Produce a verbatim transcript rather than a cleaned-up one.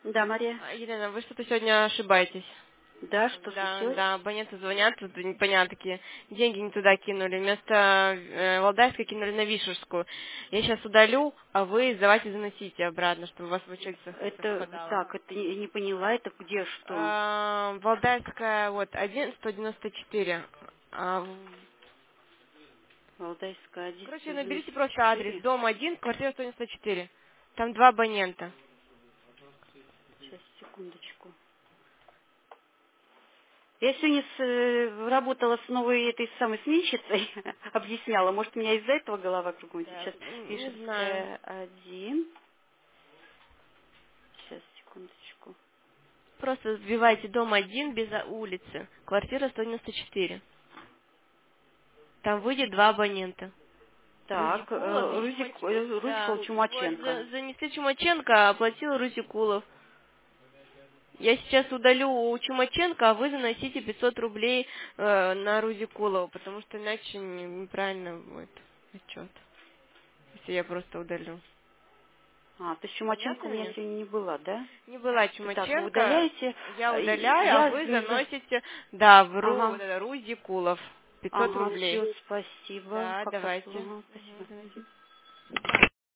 Да, Мария. А, Елена, вы что-то сегодня ошибаетесь. Да, что Да, случилось? да, абоненты звонят, тут непонятно такие, деньги не туда кинули, вместо э, Валдайской кинули на Вишерскую. Я сейчас удалю, а вы давайте заносите обратно, чтобы у вас в учетах Это совпадало. так, это не, не поняла, это где что? А, Валдайская, вот, один сто девяносто четыре. А, в- Валдайская один, короче, сто наберите девяносто просто адрес, четыре. дом один, квартира сто девяносто четыре. Там два абонента. Сейчас, секундочку. Я сегодня с, э, работала с новой этой самой сменщицей, объясняла. Может, у меня из-за этого голова кругом. Так, Сейчас м, не знаю. Вишерская один. Сейчас, секундочку. Просто вбивайте дом один без а- улицы, квартира сто девяносто четыре. Там выйдет два абонента. Так, Рузикулов э, и Рузик, Чумаченко. э, Да, Рузикова вот Чумаченко. за- занесли Чумаченко, а оплатил Рузикулов. Я сейчас удалю у Чумаченко, а вы заносите пятьсот рублей э, на Рузикулова, потому что иначе не- неправильно будет отчет, если я просто удалю. А, то есть Чумаченко Понятно у меня мне? сегодня не была, да? Не была Так, вы Чумаченко, удаляете. я э, удаляю, а Я... вы за- заносите, да, в Ру, вот Ага. это, Рузикулов, пятьсот Ага, рублей. все, спасибо. Да, Как-то... давайте. Ага, Мгм, спасибо. заносите.